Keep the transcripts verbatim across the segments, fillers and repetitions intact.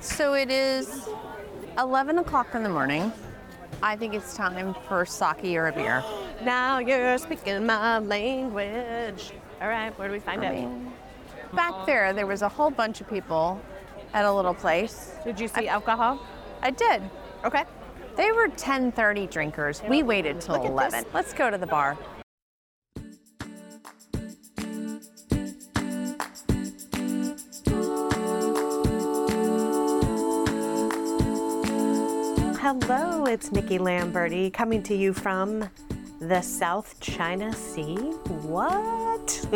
So it is eleven o'clock in the morning. I think it's time for sake or a beer. Now you're speaking my language. All right, where do we find I it? mean, back there, there was a whole bunch of people at a little place. Did you see I, alcohol? I did. Okay. They were ten thirty drinkers. We waited till Look at eleven. this. Let's go to the bar. Hello, it's Nikki Lamberti coming to you from the South China Sea. What?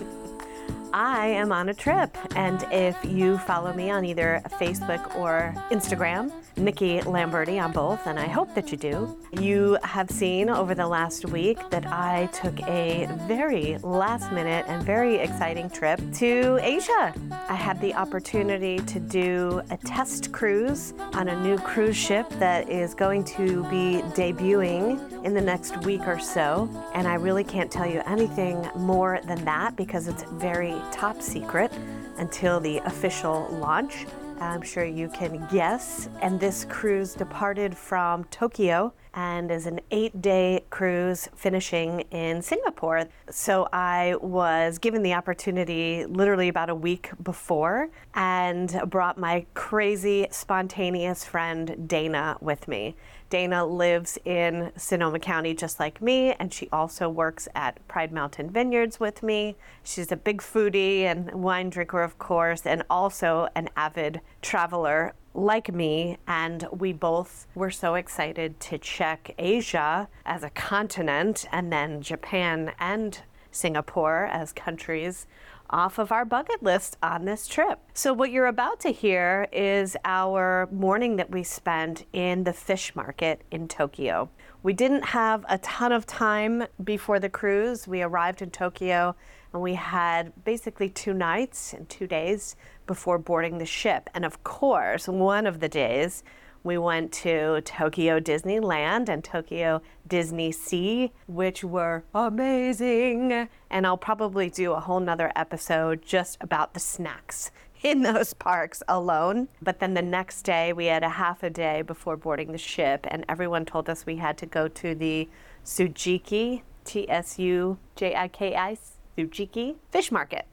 I am on a trip, and if you follow me on either Facebook or Instagram, Nikki Lamberti on both, and I hope that you do, you have seen over the last week that I took a very last minute and very exciting trip to Asia. I had the opportunity to do a test cruise on a new cruise ship that is going to be debuting in the next week or so, and I really can't tell you anything more than that because it's very top secret until the official launch. I'm sure you can guess. And this cruise departed from Tokyo and is an eight-day cruise finishing in Singapore. So I was given the opportunity literally about a week before and brought my crazy, spontaneous friend Dana with me. Dana lives in Sonoma County just like me, and she also works at Pride Mountain Vineyards with me. She's a big foodie and wine drinker, of course, and also an avid traveler like me, and we both were so excited to check Asia as a continent and then Japan and Singapore as countries off of our bucket list on this trip. So what you're about to hear is our morning that we spent in the fish market in Tokyo. We didn't have a ton of time before the cruise. We arrived in Tokyo and we had basically two nights and two days before boarding the ship. And of course, one of the days we went to Tokyo Disneyland and Tokyo Disney Sea, which were amazing. And I'll probably do a whole nother episode just about the snacks in those parks alone. But then the next day, we had a half a day before boarding the ship, and everyone told us we had to go to the Tsujiki, T S U J I K I, Tsujiki Fish Market.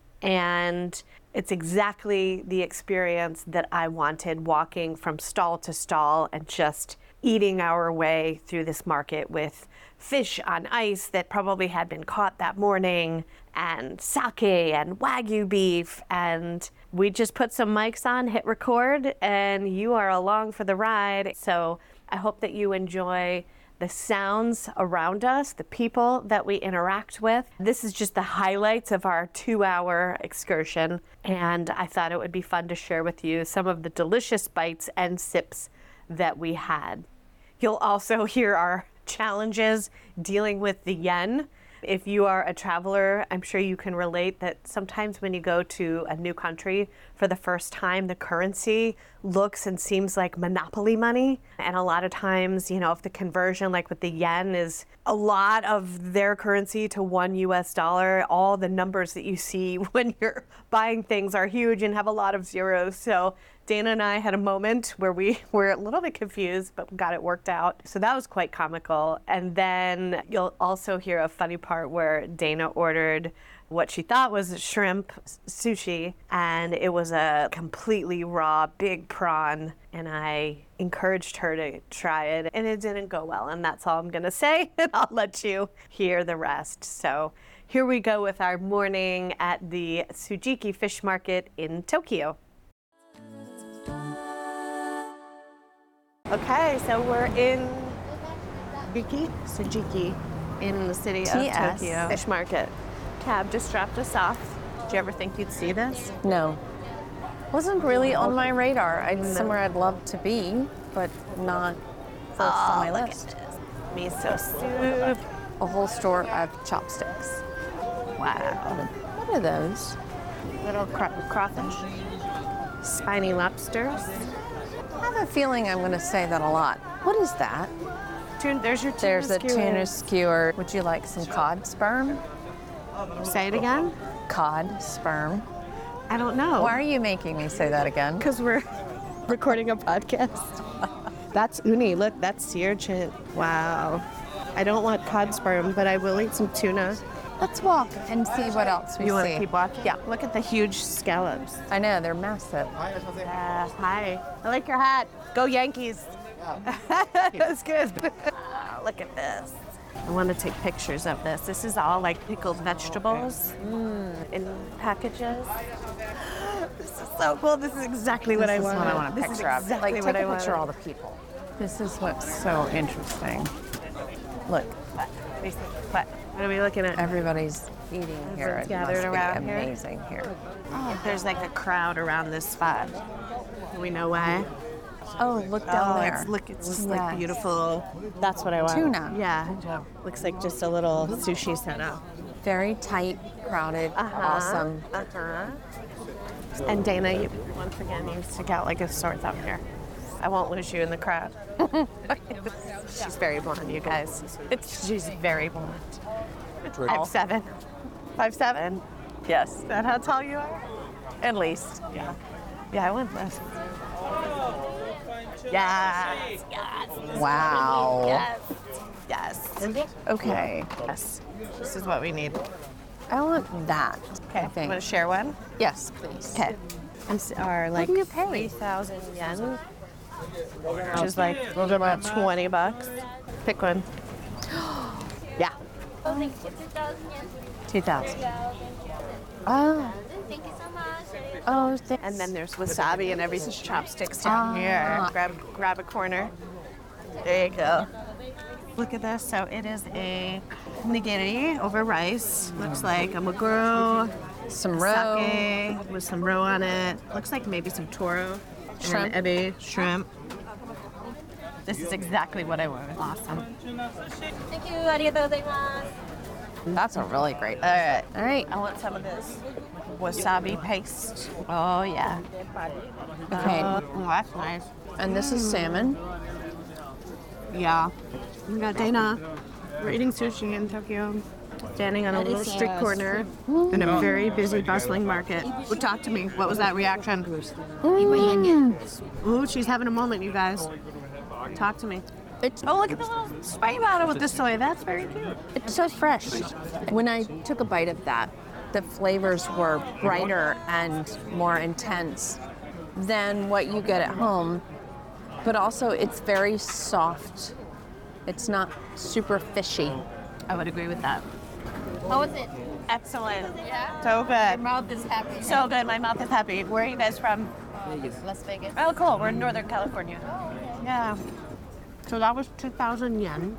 And it's exactly the experience that I wanted, walking from stall to stall and just eating our way through this market with fish on ice that probably had been caught that morning, and sake and Wagyu beef. And we just put some mics on, hit record, and you are along for the ride. So I hope that you enjoy the sounds around us, the people that we interact with. This is just the highlights of our two-hour excursion, and I thought it would be fun to share with you some of the delicious bites and sips that we had. You'll also hear our challenges dealing with the yen. If you are a traveler, I'm sure you can relate that sometimes when you go to a new country for the first time, the currency looks and seems like monopoly money. And a lot of times, you know, if the conversion, like with the yen, is a lot of their currency to one U S dollar, all the numbers that you see when you're buying things are huge and have a lot of zeros. So Dana and I had a moment where we were a little bit confused, but got it worked out. So that was quite comical. And then you'll also hear a funny part where Dana ordered what she thought was shrimp sushi, and it was a completely raw big prawn, and I encouraged her to try it, and it didn't go well, and that's all I'm gonna say, and I'll let you hear the rest. So here we go with our morning at the Tsujiki Fish Market in Tokyo. Okay, so we're in Tsujiki, Tsujiki in the city T S of Tokyo Fish Market. Cab just dropped us off. Did you ever think you'd see this? No. Wasn't really on my radar. It's somewhere I'd love to be, but not first Oh, on my look list. at this. Miso soup. A whole store of chopsticks. Wow. What are those? Little cra- crawfish. Spiny lobsters. I have a feeling I'm going to say that a lot. What is that? Tuna, there's your tuna There's a skewer. tuna skewer. Would you like some cod sperm? Say it again? Cod sperm. I don't know. Why are you making me say that again? Because we're recording a podcast. That's uni. Look, that's sea urchin. Wow. I don't want cod sperm, but I will eat some tuna. Let's walk and see what else we You want see. to keep watching? Yeah. Look at the huge scallops. I know, they're massive. Uh, hi. I like your hat. Go Yankees. That's good. Ah, look at this. I want to take pictures of this. This is all like pickled vegetables mm, in packages. This is so cool. This is exactly what This I is want. what I want a This picture is of. exactly Like, what take I a picture of all want. the people. This is what's so interesting. Look, What? What? What are we looking at? everybody's eating here. Everyone's It gathered must be around here. amazing here. There's like a crowd around this spot. Do we know why? Oh, look down oh, there. It's, look, it's just Yes. like beautiful. That's what I want. Tuna. Yeah. Looks like just a little sushi setup. Very tight, crowded, awesome. Uh-huh. And Dana, you, once again, you stick out like a sore thumb here. I won't lose you in the crowd. She's very blonde, you guys. It's, she's very blonde. I'm seven. Five seven? Yes, Is that how tall you are? at least. Yeah. Yeah, I want this. Yes. Yes. Wow. Yes. Yes. Okay, Yes. This is what we need. I want that. Okay. I You think. want to share one? Yes, please. Okay. These are like do you pay? three thousand yen, which is like about twenty bucks. Pick one. Yeah. Oh, thank you. two thousand yen. two thousand. Oh, Thank you so much. oh, thanks. And then there's wasabi and everything. Chopsticks down Ah. here. Grab, grab a corner. There you go. Look at this. So it is a nigiri over rice. Looks like a maguro, some roe. sake with some roe on it. Looks like maybe some toro, Shrimp. and ebi shrimp. This is exactly what I want. Awesome. Thank you. ありがとうございます。 That's a really great. All right. All right. I want some of this wasabi paste. Oh yeah. Okay. Oh, that's nice. And this is salmon. Yeah. We got Dana. We're eating sushi in Tokyo. Standing on a little street corner in a very busy, bustling market. Well, talk to me. What was that reaction? Ooh, she's having a moment, you guys. Talk to me. It's Oh, look at the little spray bottle with the soy. That's very cute. it's so fresh. When I took a bite of that, the flavors were brighter and more intense than what you get at home. But also, it's very soft. It's not super fishy. I would agree with that. How was it? Excellent. Yeah. So good. Mouth is happy. So good. My mouth is happy. Where are you guys from? Las Vegas. Oh, cool. We're in Northern California. Yeah. So that was two thousand yen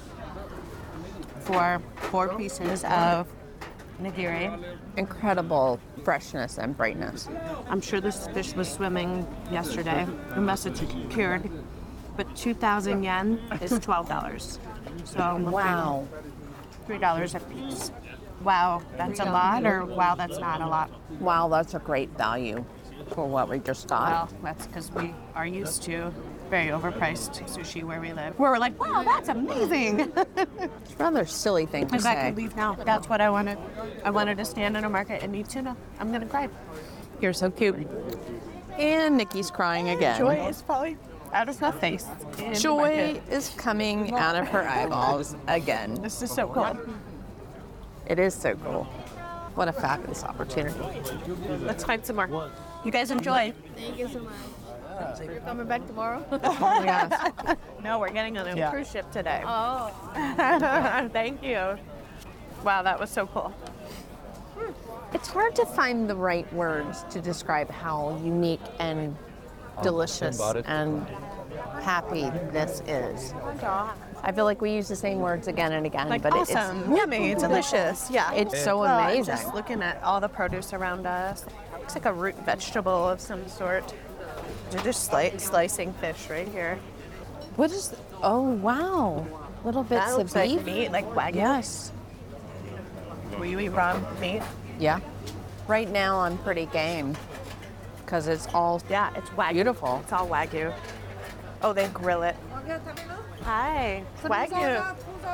for four pieces of nigiri. Incredible freshness and brightness. I'm sure this fish was swimming yesterday, unless it's cured. But two thousand yen is twelve dollars. So Wow. three dollars a piece. Wow, that's a lot, or wow, that's not a lot? Wow, that's a great value for what we just got. Well, that's because we are used to very overpriced sushi where we live. Where we're like, wow, that's amazing. It's a rather silly thing to Because I say. could leave now. That's what I wanted. I wanted to stand in a market and eat tuna. I'm gonna cry. You're so cute. And Nikki's crying again. Joy is probably out of her face. in the Joy market. is coming out of her eyeballs again. This is so cool. It is so cool. What a fabulous opportunity. Let's find some more. You guys enjoy. Thank you so much. You're coming back tomorrow? Yes. No, we're getting on a Yeah. cruise ship today. Oh. Thank you. Wow, that was so cool. It's hard to find the right words to describe how unique and delicious and happy this is. I feel like we use the same words again and again, Like but it- awesome, yummy, delicious. Yeah, it's so Well, I'm amazing. just looking at all the produce around us. Looks like a root vegetable of some sort. They're just sli- slicing fish right here. What is? Oh wow! Little bits That of looks beef. like meat, like wagyu. Yes. Will you eat raw meat? Yeah. Right now I'm pretty game because it's all Yeah, it's wagyu. beautiful. It's all wagyu. Oh, they grill it. Hi, wagyu.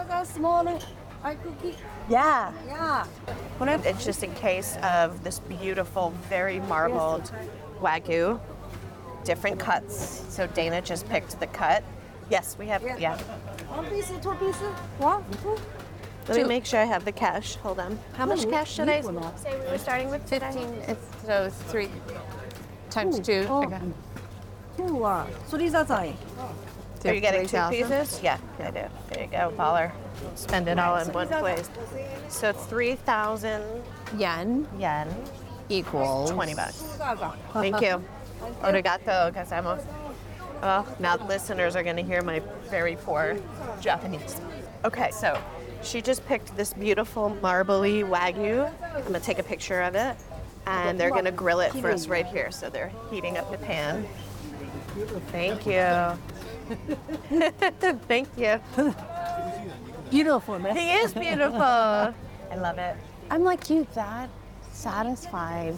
Yeah. Yeah. What if it's just in case of this beautiful, very marbled wagyu different cuts. So Dana just picked the cut. Yes, we have, yeah. One piece, two pieces. One, two. Let me make sure I have the cash. Hold on. How much cash should I say we were starting with today? fifteen, it's, so it's three times two. Oh. Okay. Two, uh, three zazai. Are you getting two 3,000? pieces? Yeah, I do. There you go, baller. Spend it all in one place. So three thousand Yen yen, equals twenty bucks. Thank you. Arigato, gozaimasu. Well, now listeners are going to hear my very poor Japanese. Okay, so she just picked this beautiful marbly Wagyu. I'm going to take a picture of it, and they're going to grill it for us right here. So they're heating up the pan. Thank you. Thank you. Beautiful, man. He is beautiful. I love it. I'm like you, that satisfied.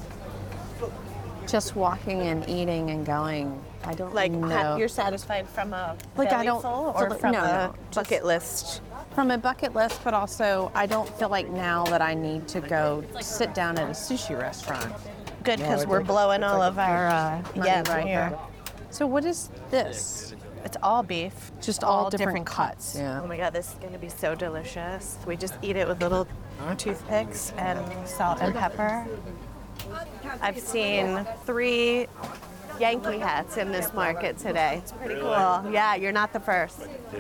Just walking and eating and going. I don't Like, know. ha- you're satisfied from a Like, I belly don't- full or no, from no, a just- bucket list? From a bucket list, but also I don't feel like now that I need to go sit down at a sushi restaurant. Good, because we're blowing all of our uh, Money yen right here. here. So what is this? It's all beef. Just all, different, cuts. Yeah. Oh my god, this is gonna be so delicious. We just eat it with little toothpicks and salt and pepper. I've seen three Yankee hats in this market today. It's pretty cool. Yeah, you're not the first.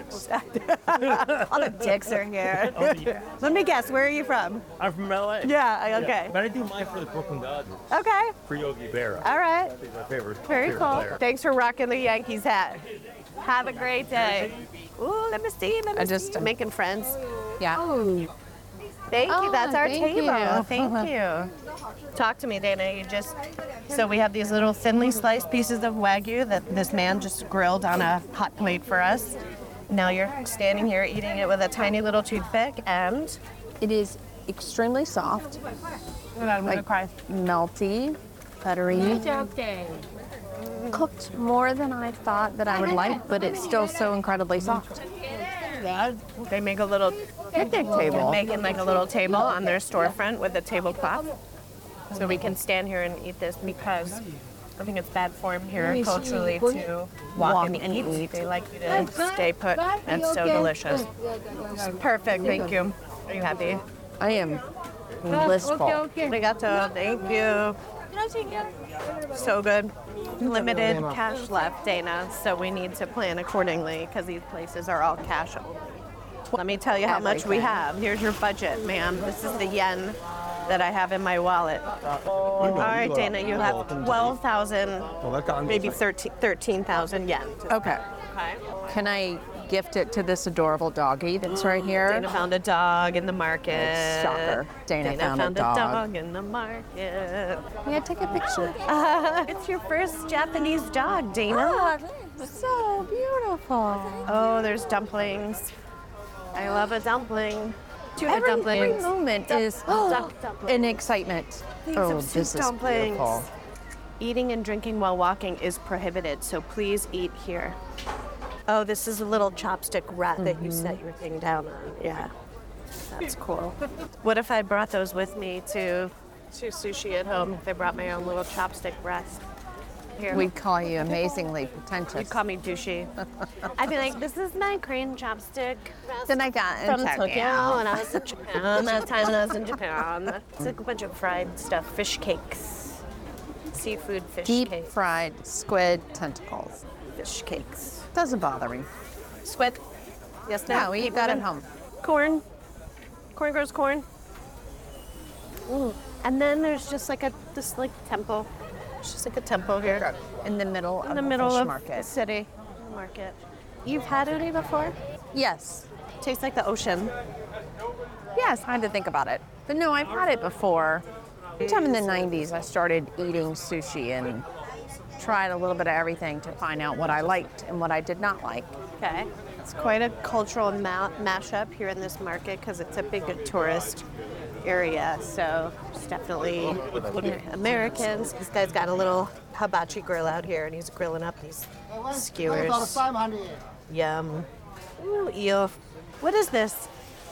All the dicks are here. Let me guess, where are you from? I'm from L A. Yeah, okay. But I do mine for the Brooklyn Dodgers, Okay, for Yogi Berra. all right. He's my favorite. Very favorite cool. player. Thanks for rocking the Yankees hat. Have a great day. Ooh, let me see. Let me I just- see. Making friends. Yeah. Thank you. Oh, That's our thank table. you. Thank you. Talk to me, Dana. You just so we have these little thinly sliced pieces of Wagyu that this man just grilled on a hot plate for us. Now you're standing here eating it with a tiny little toothpick, and It is extremely soft, I'm like melty, buttery, cooked more than I thought that I would like, but it's still so incredibly soft. they make a little Picnic table. making like a little table on their storefront with a tablecloth, so we can stand here and eat this because I think it's bad form here culturally to walk, Walk and, and eat. eat. They like you to stay put, and so delicious. Perfect. Thank you. Are you happy? I am blissful. Arigato. Thank you. So good. Limited cash left, Dana, so we need to plan accordingly because these places are all cash only. Let me tell you how much we Everything. have. Here's your budget, ma'am. This is the yen that I have in my wallet. All right, Dana, you have twelve thousand, maybe thirteen thousand yen. Okay. Okay. Can I gift it to this adorable doggie that's right here? Dana found a dog in the market. Shocker. Dana found a found dog. dog in the market. May I take a picture? It's your first Japanese dog, Dana. Oh, so beautiful. Oh, there's dumplings. I love a dumpling. Tuna Every, every dumplings. moment Duck- is duck dumplings. an excitement. Things Oh, of soup this is dumplings. beautiful. Eating and drinking while walking is prohibited, so please eat here. Oh, this is a little chopstick rat that you set your thing down on. Yeah, that's cool. What if I brought those with me to, to sushi at home? If I brought my own little chopstick rest? Here. We'd call you amazingly pretentious. You'd call me douchey. I'd be like, this is my crane chopstick rest Then I got in from Tokyo. Tokyo when I was in Japan. That time when I was in Japan. It's like a bunch of fried stuff, fish cakes, seafood fish Deep cakes, fried squid tentacles. fish cakes. Doesn't bother me. Squid. Yes, no. No, we Keep eat that at moving. home. Corn. Corn grows corn. Ooh. And then there's just like a this like temple. It's just like a temple here In the middle in of the the middle fish of market. the city market. You've had uni before? Yes. Tastes like the ocean. Yes, I had to think about it. But no, I've had it before. Sometime in the nineties, I started eating sushi and tried a little bit of everything to find out what I liked and what I did not like. Okay. It's quite a cultural ma- mashup here in this market because it's a big tourist area. So it's definitely Americans. This guy's got a little hibachi grill out here and he's grilling up these skewers. Yum. Ooh, eel. What is this?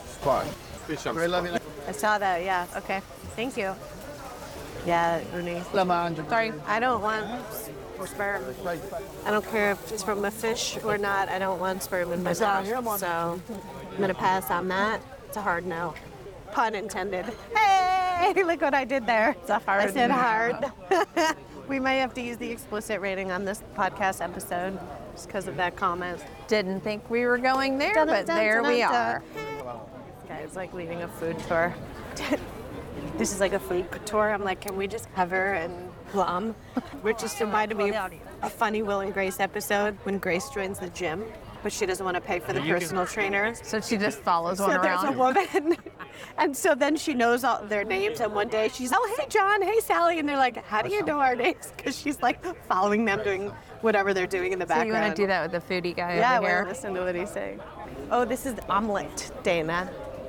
I saw that, yeah. Okay. Thank you. Yeah, uni. Sorry, I don't want or sperm. I don't care if it's from a fish or not. I don't want sperm in my mouth. So I'm going to pass on that. It's a hard no. Pun intended. Hey, look what I did there. It's a hard I said no. hard. We may have to use the explicit rating on this podcast episode just because of that comment. Didn't think we were going there, Dun, but dun, there dun, we dun, are. This guy's like leading a food tour. This is like a food tour. I'm like, can we just cover and glum? Which just reminded me of a funny Will and Grace episode when Grace joins the gym, but she doesn't want to pay for the personal trainer. So she just follows So one there's a around. woman, and so then she knows all their names, and one day she's, oh, hey, John, hey, Sally, and they're like, how do you know our names? Because she's like following them, doing whatever they're doing in the So background. you want to do that with the foodie guy Yeah, over I here? want to listen to what he's saying. Oh, this is the omelet, Dana.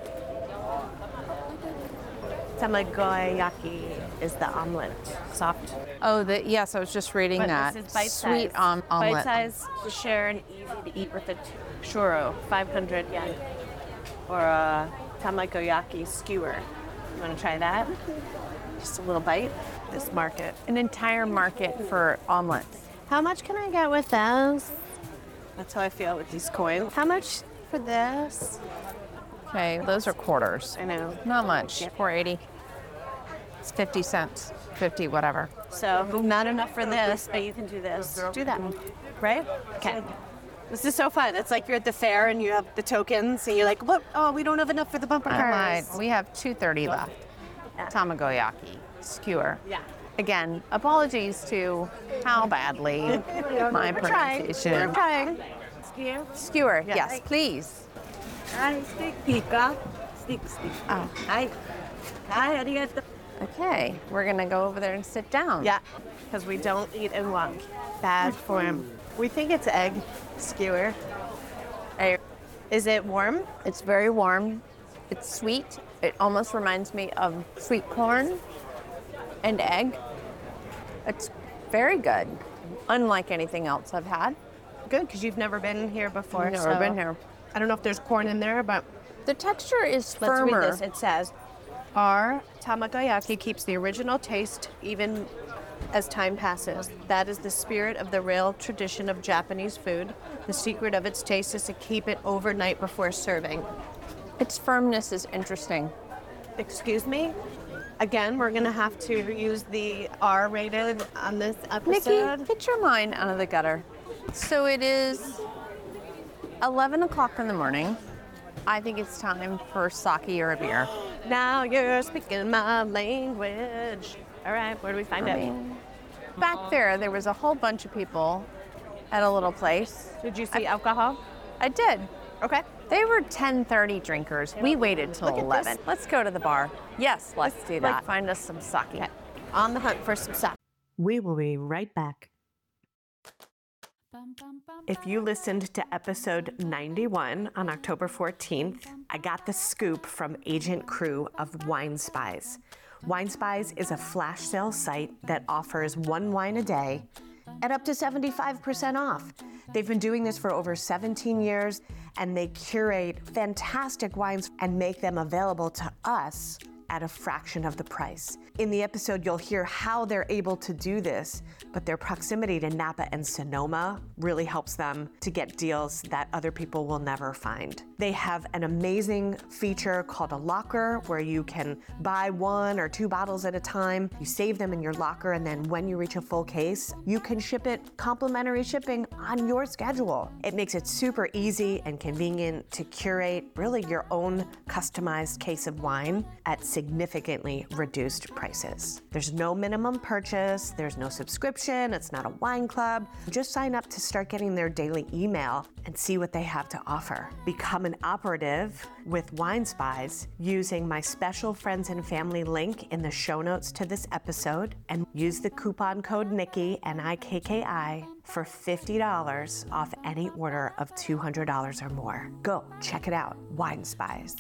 Tamagoyaki is the omelet. Soft. Oh, the, yes, I was just reading But that. this is bite Sweet size. om- Bite omelet. size to share and easy to eat with a t- churro, five hundred yen. Or a tamagoyaki skewer. You want to try that? Just a little bite. This market. An entire market for omelets. How much can I get with those? That's how I feel with these coins. How much for this? Okay, those are quarters. I know. Not much. four eighty. It's fifty cents. fifty, whatever. So not enough for this, but you can do this. Do that, right? Okay. This is so fun. It's like you're at the fair and you have the tokens and you're like, what? Oh, we don't have enough for the bumper I lied. cars. We have two thirty left. Tamagoyaki skewer. Yeah. Again, apologies to how badly my We're trying. pronunciation. We're trying. Skewer, yes, please. はい、スティックいいかスティック、スティック。 Oh. はい。はい、ありがとう。 Okay, we're gonna go over there and sit down. Yeah, because we don't eat and walk. Bad form. We think it's egg skewer. I- Is it warm? It's very warm. It's sweet. It almost reminds me of sweet corn and egg. It's very good, unlike anything else I've had. Good, because you've never been here before. Never so been here. I don't know if there's corn in there, but The texture is let's firmer. read this. It says, our tamagoyaki keeps the original taste even as time passes. That is the spirit of the real tradition of Japanese food. The secret of its taste is to keep it overnight before serving. Its firmness is interesting. Excuse me? Again, we're gonna have to use the R rated on this Nikki, episode. get your mind out of the gutter. So it is eleven o'clock in the morning. I think it's time for sake or a beer. Now you're speaking my language. All right, where do we find I it? mean, back there, there was a whole bunch of people at a little place. Did you see alcohol? I did. Okay. They were ten thirty drinkers. We waited till Look at eleven. this. Let's go to the bar. Yes, let's do that. like- Find us some sake. Okay. On the hunt for some sake. We will be right back. If you listened to episode ninety-one on October fourteenth, I got the scoop from Agent Crew of Wine Spies. Wine Spies is a flash sale site that offers one wine a day at up to seventy-five percent off. They've been doing this for over seventeen years, and they curate fantastic wines and make them available to us at a fraction of the price. In the episode, you'll hear how they're able to do this, but their proximity to Napa and Sonoma really helps them to get deals that other people will never find. They have an amazing feature called a locker where you can buy one or two bottles at a time. You save them in your locker, and then when you reach a full case, you can ship it complimentary shipping on your schedule. It makes it super easy and convenient to curate really your own customized case of wine at significantly reduced prices. There's no minimum purchase, there's no subscription, it's not a wine club. Just sign up to start getting their daily email and see what they have to offer. Become an operative with Wine Spies using my special friends and family link in the show notes to this episode, and use the coupon code Nikki, N I K K I, for fifty dollars off any order of two hundred dollars or more. Go, check it out, Wine Spies.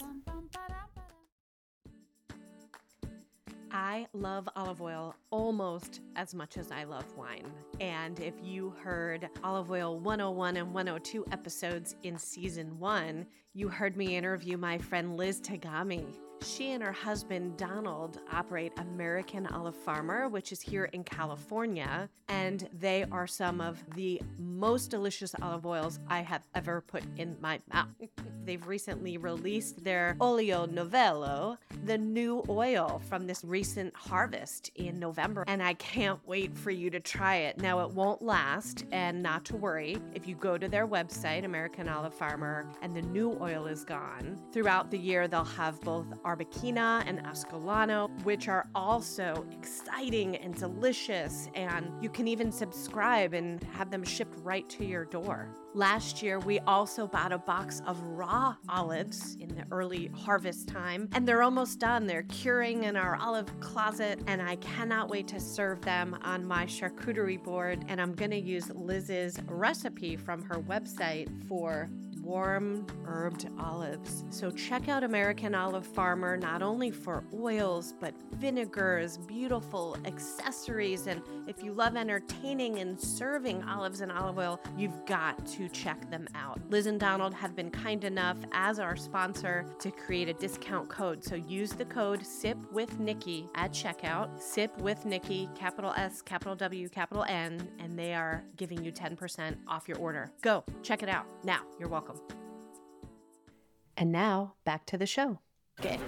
I love olive oil almost as much as I love wine. And if you heard Olive Oil one oh one and one oh two episodes in season one, you heard me interview my friend Liz Tagami. She and her husband, Donald, operate American Olive Farmer, which is here in California, and they are some of the most delicious olive oils I have ever put in my mouth. They've recently released their Olio Novello, the new oil from this recent harvest in November, and I can't wait for you to try it. Now, it won't last, and not to worry, if you go to their website, American Olive Farmer, and the new oil is gone, throughout the year they'll have both Arbequina and Ascolano, which are also exciting and delicious, and you can even subscribe and have them shipped right to your door. Last year, we also bought a box of raw olives in the early harvest time, and they're almost done. They're curing in our olive closet, and I cannot wait to serve them on my charcuterie board, and I'm gonna use Liz's recipe from her website for warm herbed olives. So check out American Olive Farmer, not only for oils, but vinegars, beautiful accessories. And if you love entertaining and serving olives and olive oil, you've got to check them out. Liz and Donald have been kind enough as our sponsor to create a discount code. So use the code Sip with Nikki at checkout, Sip with Nikki, capital S, capital W, capital N, and they are giving you ten percent off your order. Go, check it out. Now, you're welcome. And now, back to the show. Okay.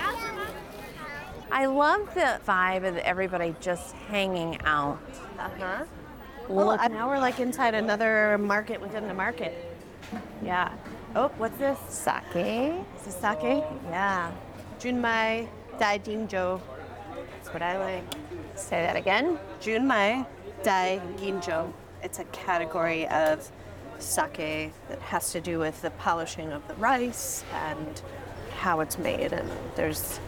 I love the vibe of everybody just hanging out. Uh-huh. Well, Look- now we're like inside another market within the market. Yeah. Oh, what's this? Sake. Is this sake? Yeah. Junmai Dai Ginjo. That's what I like. Say that again. Junmai Dai Ginjo. It's a category of sake that has to do with the polishing of the rice and how it's made. And there's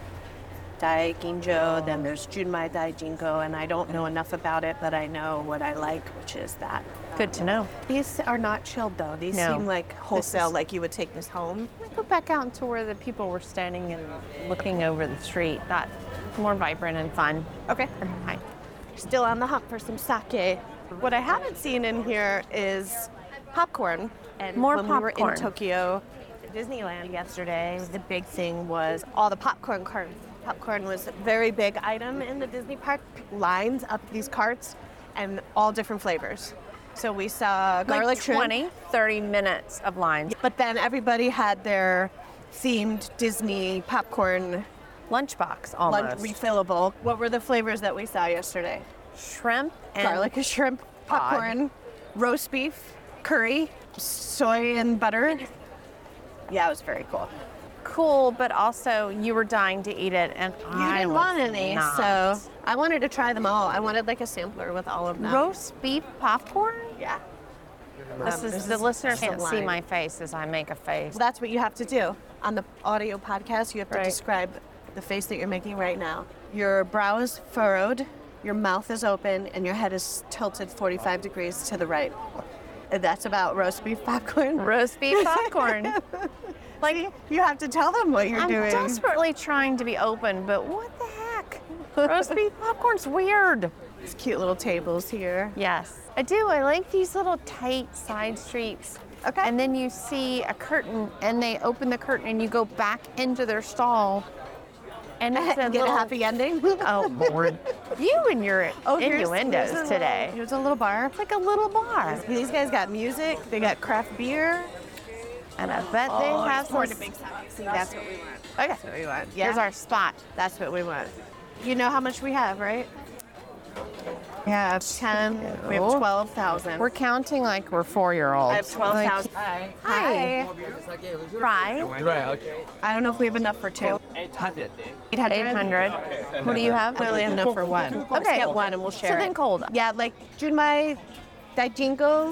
Dai Ginjo, then there's Junmai Dai Jingo, and I don't know enough about it, but I know what I like, which is that. Good to know. These are not chilled though. These No. seem like wholesale, is- like you would take this home. Go back out into where the people were standing and looking over the street. That's more vibrant and fun. Okay. Hi. Still on the hunt for some sake. What I haven't seen in here is popcorn. And More when we were in popcorn. Tokyo, Disneyland yesterday, the big thing was all the popcorn carts. Popcorn was a very big item in the Disney park. Lines up these carts and all different flavors. So we saw garlic Like shrimp, twenty, thirty minutes of lines. but then everybody had their themed Disney popcorn Lunchbox lunch almost. refillable. What were the flavors that we saw yesterday? Shrimp and Garlic shrimp, popcorn, roast beef, curry, soy and butter. Yeah, it was very cool. cool, but also you were dying to eat it, and You I didn't was want any, not. so I wanted to try them all. I wanted like a sampler with all of them. Roast beef popcorn. Yeah. This Um, is this the is listener just a can't see line. my face as I make a face. Well, that's what you have to do. On the audio podcast, you have to Right. describe the face that you're making right now. Your brow is furrowed, your mouth is open, and your head is tilted forty-five degrees to the right. And that's about roast beef popcorn. Roast beef popcorn. Like, you have to tell them what you're I'm doing. desperately trying to be open, but what the heck? Roast beef popcorn's weird. These cute little tables here. Yes, I do. I like these little tight side streets. Okay. And then you see a curtain, and they open the curtain, and you go back into their stall, and it's a Get little. a happy ending. Oh Lord, you and your Oh, here's- innuendos here's a today. little- Here's a little bar. It's like a little bar, These guys got music. They got craft beer. and I bet they have some. Poured a big size. See, that's what we want. Okay, That's what we want. Yeah. here's our spot. That's what we want. You know how much we have, right? Yeah, ten. We have Oh. twelve thousand. We're counting like we're four-year-olds. I have twelve thousand. Hi. Hi. Fry, Right, okay. I don't know if we have enough for two. eight hundred. Eight hundred. eight hundred. What do you have? We only have enough for one. Let's Okay. get one and we'll share So then it. cold. Yeah, like Junmai Daijingo.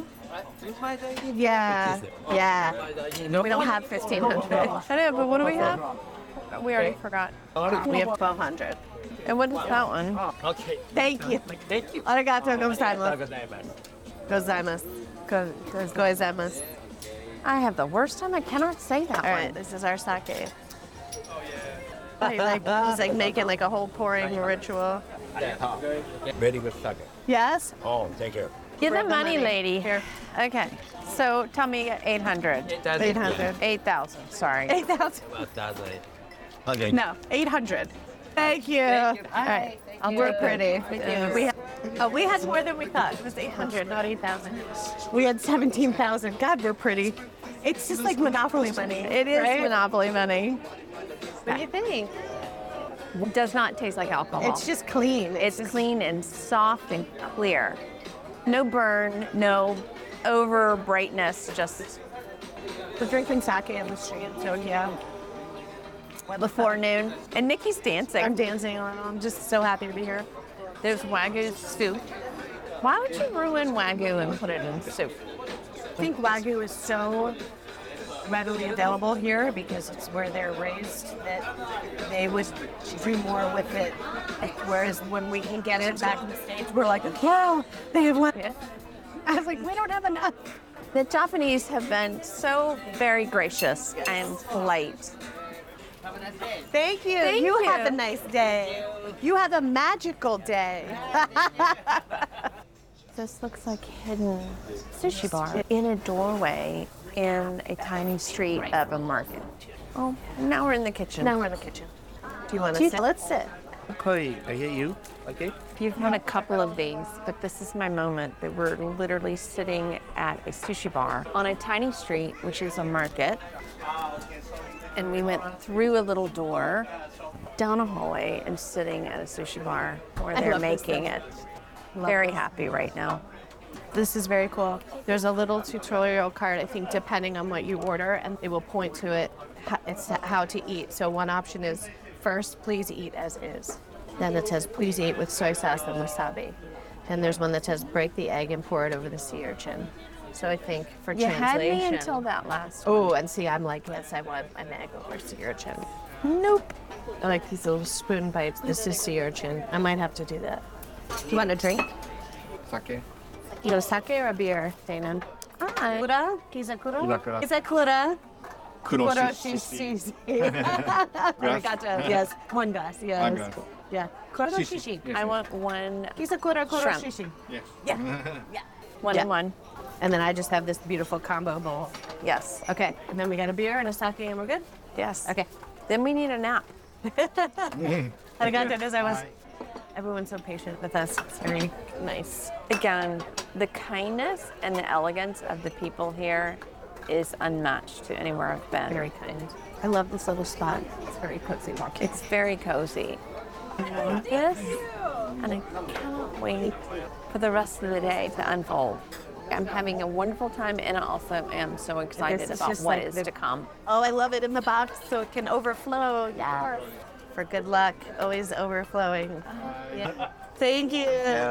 Yeah. Yeah. We don't have fifteen hundred. I know, but what do we have? We already forgot. We have twelve hundred. And what is that one? Okay. Thank you. Thank you. Arigato gozaimasu. Gozaimasu. Gozaimasu. Gozaimasu. I have the worst time. I cannot say that All right, one. this is our sake. He like, he's like making like a whole pouring ritual. Very good sake. Yes? Oh, thank you. Give the Grab the money, money. lady. Here. Okay. So tell me eight hundred. eight hundred. eight thousand. Sorry. eight thousand. Okay. No, eight hundred. Thank you. All right. We're pretty. Uh, we, had, oh, we had more than we thought. It was eight hundred, not eight thousand. We had seventeen thousand. God, we're pretty. It's just like Monopoly money. It is right? Monopoly money. What do you think? It does not taste like alcohol. It's just clean. It's clean and soft and clear. No burn, no over brightness, just We're drinking sake in the street, so yeah. before noon. And Nikki's dancing. I'm dancing on. I'm just so happy to be here. There's Wagyu soup. Why would you ruin Wagyu and put it in soup? I think Wagyu is so readily available here because it's where they're raised that they would do more with it. Whereas when we can get it back in the States, we're like, wow, they have one. I was like, we don't have enough. The Japanese have been so very gracious and polite. Thank you. Thank you, you. have a nice day. You have a magical day. This looks like hidden sushi bar in a doorway in a tiny street of a market. Oh, now we're in the kitchen. Now we're in the kitchen. Do you want Do to you- sit? Let's sit. Okay, I hear you. Okay. You've had a couple of these, but this is my moment that we're literally sitting at a sushi bar on a tiny street, which is a market. And we went through a little door, down a hallway, and sitting at a sushi bar where I they're love this making thing. it. Very happy right now. This is very cool. There's a little tutorial card, I think, depending on what you order, and it will point to it. ho- It's how to eat. So one option is first, please eat as is. Then it says, please eat with soy sauce and wasabi. And there's one that says, break the egg and pour it over the sea urchin. So I think for You had translation. me until that last. Oh, and see, I'm like, yes, I want an egg over sea urchin. Nope. I like these little spoon bites. This is sea urchin. I might have to do that. Do you want a drink? Sake. You know, sake or a beer, Dana? Hi. Kura? Kizakura? Kizakura. Kizakura? Kuro Kuroshishi. Arigato. Yes, one glass, yes. One glass. Yeah. Kuroshishi. I want one, Kizakura Shrimp. kuroshishi. Yes. Yeah. Yeah. one Yeah. and one. And then I just have this beautiful combo bowl. Yes. Okay. And then we got a beer and a sake and we're good? Yes. Okay. Then we need a nap. Arigato gozaimasu. Everyone's so patient with us. It's very nice. Again, the kindness and the elegance of the people here is unmatched to anywhere I've been. Very kind. I love this little spot. It's very cozy. It's very cozy. I love this, and I cannot wait for the rest of the day to unfold. I'm having a wonderful time, and I also am so excited This is about just what like is the- to come. Oh, I love it in the box so it can overflow. Yeah. For good luck, always overflowing. Yeah. Thank you.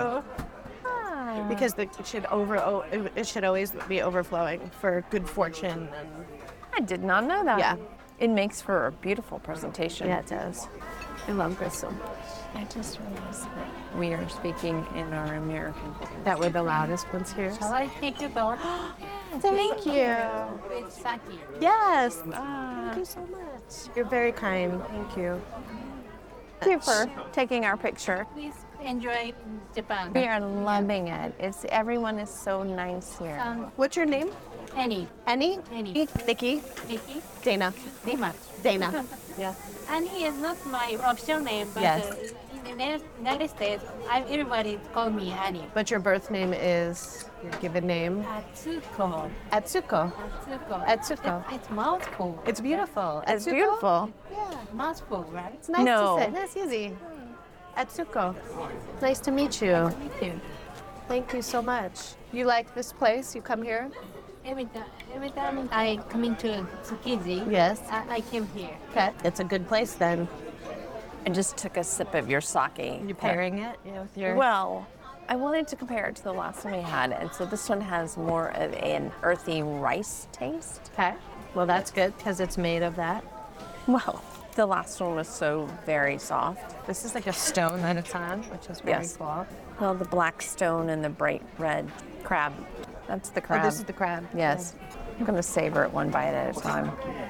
Because the, it should over oh, it, it should always be overflowing for good fortune. And I did not know that. Yeah. It makes for a beautiful presentation. yeah, it does. I love this so much. I just realized that we are speaking in our American voice. That we're the loudest ones here. Shall I take the bowl? Thank you. With sake. Yes. Thank you so much. You're very kind. Thank you. Thank you for taking our picture. Please enjoy Japan. We are loving it. It's everyone is so nice here. Um, What's your name? Annie, Annie? Annie. Nikki? Nikki, Dana. Nima. Dana. Yeah. And he is not my official name, but Yes. uh, in the United States, I, everybody call me Annie. But your birth name is your given name? Atsuko. Atsuko. Atsuko. Atsuko. It's, it's mouthful. It's beautiful. It's Atsuko? beautiful. Yeah, mouthful, right? It's nice No. to say. That's easy. Atsuko. Nice to meet you. Me too. Thank you so much. You like this place? You come here? Every time, every time I come into Tsukiji, Yes. I, I came here. Okay. It's a good place then. I just took a sip of your sake. You pairing it yeah, with your. Well, I wanted to compare it to the last one we had, and so this one has more of an earthy rice taste. Okay. Well, that's good because it's made of that. Well, the last one was so very soft. This is like a stone that it's on, which is very Yes. cool. Well, the black stone and the bright red crab. That's the Oh, crab. this is the crab. Yes. I'm going to savor it one bite at a time.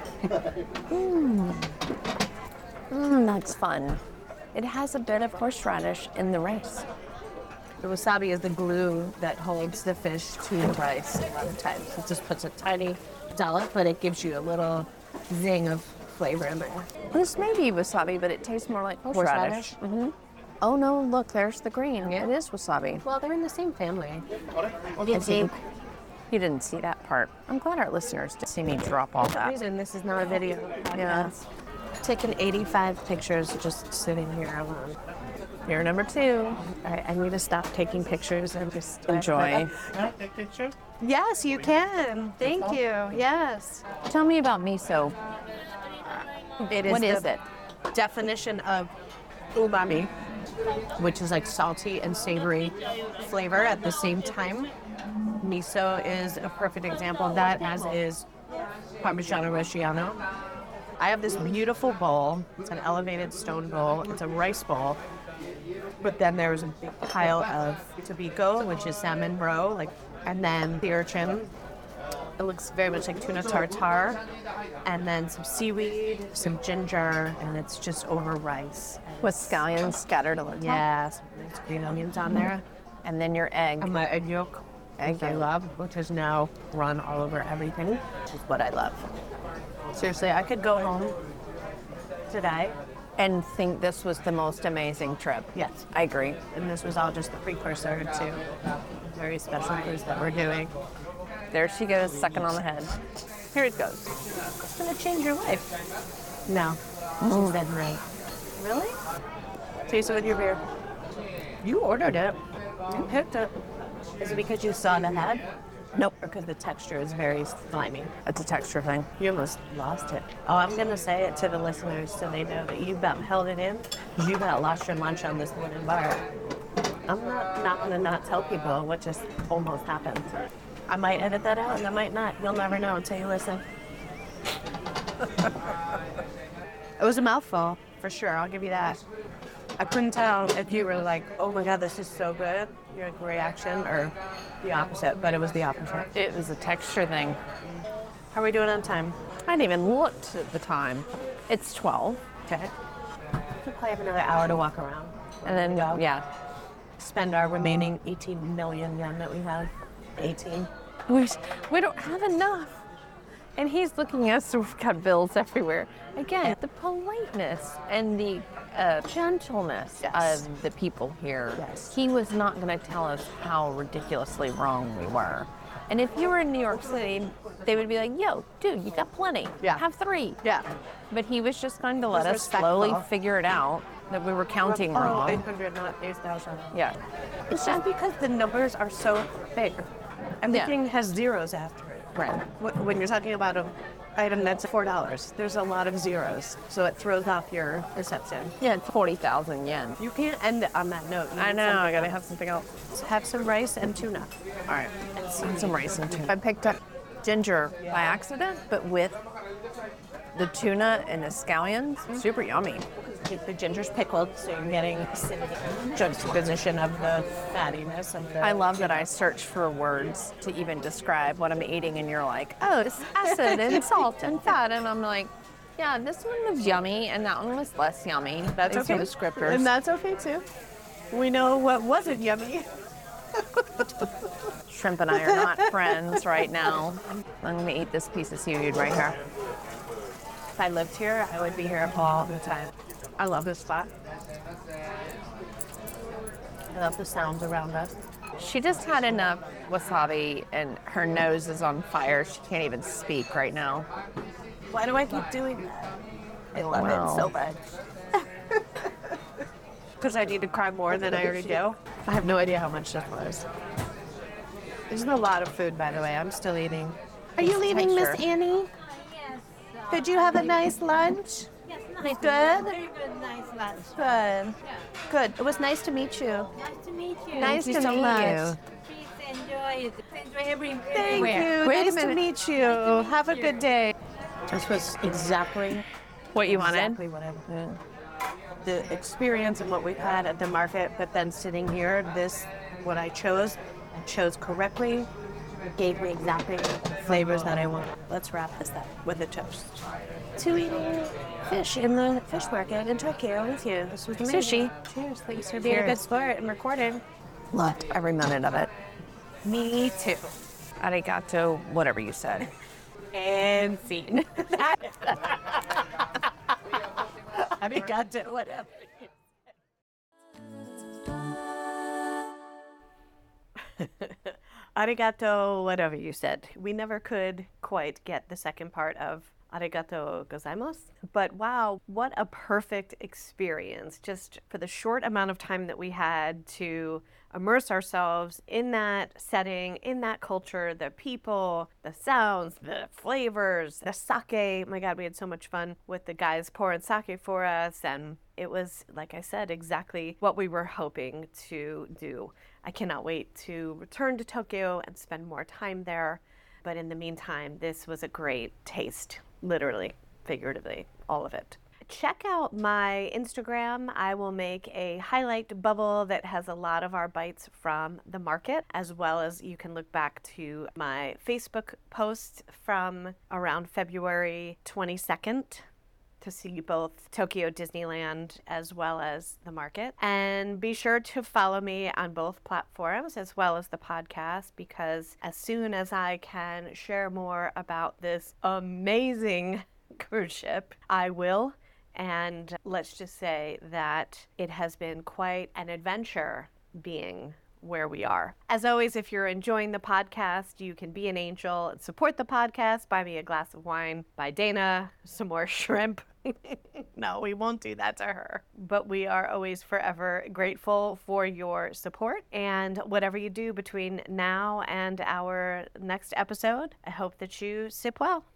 Mmm. Mmm, that's fun. It has a bit of horseradish in the rice. The wasabi is the glue that holds the fish to the rice a lot of times. It just puts a tiny dollop, but it gives you a little zing of flavor in there. This may be wasabi, but it tastes more like horseradish. Mm-hmm. Oh no, look, there's the green. It is wasabi. Well, they're in the same family. I think you didn't see that part. I'm glad our listeners didn't see me drop all For some that. reason, this is not a video. Yeah. Taken eighty-five pictures just sitting here alone. You're number two. All right, I need to stop taking pictures and just Enjoy. Take picture? Yes, you can. Thank you. Yes. Tell me about miso. It is What the is it? definition of umami, which is like salty and savory flavor at the same time. Miso is a perfect example of that, as is Parmigiano Reggiano. I have this beautiful bowl. It's an elevated stone bowl. It's a rice bowl. But then there's a big pile of tobiko, which is salmon roe, like, and then the urchin. It looks very much like tuna tartare, and then some seaweed, some ginger, and it's just over rice. With scallions scattered on the top. Yeah, some nice green onions on there. And then your egg. And my egg yolk, Egg which I yolk. love, which is now run all over everything, which is what I love. Seriously, I could go home today. And think this was the most amazing trip. Yes. I agree. And this was all just the precursor to a very special cruise that we're doing. There she goes, sucking on the head. Here it goes. It's gonna change your life. No. She's dead right. Really? Taste it with your beer. You ordered it. You picked it. Is it because you saw the head? Nope. Or because the texture is very slimy? It's a texture thing. You almost lost it. Oh, I'm gonna say it to the listeners so they know that you about held it in. You about lost your lunch on this wooden bar. I'm not, not gonna not tell people what just almost happened. I might edit that out and I might not. You'll never know until you listen. It was a mouthful, for sure. I'll give you that. I couldn't tell if you were like, oh my God, this is so good, your reaction, or the opposite, but it was the opposite. It was a texture thing. How are we doing on time? I didn't even look at the time. It's twelve. Okay. We'll probably have another hour to walk around. And then, Go. yeah. Spend our remaining eighteen million yen that we have. eighteen. We, we don't have enough. And he's looking at us, so we've got bills everywhere. Again, the politeness and the uh, gentleness Yes. of the people here. Yes. He was not going to tell us how ridiculously wrong we were. And if you were in New York City, they would be like, yo, dude, you got plenty. Yeah. Have three. Yeah. But he was just going to let was us slowly respectful. figure it out that we were counting Oh, wrong. eight hundred, not eight thousand. Yeah. It's just because the numbers are so big. Everything has zeros after it. Right. Wh- When you're talking about an item that's four dollars, there's a lot of zeros, so it throws off your perception. Yeah, it's forty thousand yen. You can't end it on that note. You I need know, I something gotta else. have something else. Have some rice and tuna. All right, and some rice and tuna. I picked up ginger by accident, but with the tuna and the scallions, super yummy. The ginger's pickled, so you're getting acidity, juxtaposition of the fattiness of the. I love that I search for words to even describe what I'm eating, and you're like, oh, it's acid and salt and fat, and I'm like, yeah, this one was yummy, and that one was less yummy. That's These okay. are the descriptors. And that's okay too. We know what wasn't yummy. Shrimp and I are not friends right now. I'm gonna eat this piece of seaweed right here. If I lived here, I would be here all the time. I love this spot. I love the sounds around us. She just had enough wasabi, and her nose is on fire. She can't even speak right now. Why do I keep doing that? I love Wow. it so much. Because I need to cry more than I already do. I have no idea how much this was. This is a lot of food, by the way. I'm still eating. Are you leaving, Miss Texture. Annie? Yes. Did you have a nice lunch? Yes, nice. Good? Very good, nice lunch. Good. Good. It was nice to meet you. Nice to meet you. Nice Thank you to so meet much. you. Please enjoy it. Enjoy every Thank everywhere. you. Wait a nice to minute. meet you. Have a good day. This was exactly What you wanted? exactly what I wanted. The experience and what we've had at the market, but then sitting here, this, what I chose, I chose correctly, gave me exactly the flavors that I want. Let's wrap this up with a toast to eating fish in the fish market in Tokyo with you. This was amazing. Sushi. Cheers. Thanks for being a good Cheers. sport and recording. Loved every minute of it. Me too. Arigato, whatever you said. And scene. Arigato, whatever. Arigato, whatever you said. We never could quite get the second part of arigato gozaimasu. But wow, what a perfect experience just for the short amount of time that we had to immerse ourselves in that setting, in that culture, the people, the sounds, the flavors, the sake. My God, we had so much fun with the guys pouring sake for us. And it was, like I said, exactly what we were hoping to do. I cannot wait to return to Tokyo and spend more time there. But in the meantime, this was a great taste, literally, figuratively, all of it. Check out my Instagram. I will make a highlight bubble that has a lot of our bites from the market, as well as you can look back to my Facebook post from around February twenty-second. To see both Tokyo Disneyland as well as the market. And be sure to follow me on both platforms as well as the podcast, because as soon as I can share more about this amazing cruise ship, I will. And let's just say that it has been quite an adventure being where we are. As always, if you're enjoying the podcast, you can be an angel and support the podcast. Buy me a glass of wine, buy Dana some more shrimp. No, we won't do that to her. But we are always forever grateful for your support. And whatever you do between now and our next episode, I hope that you sip well.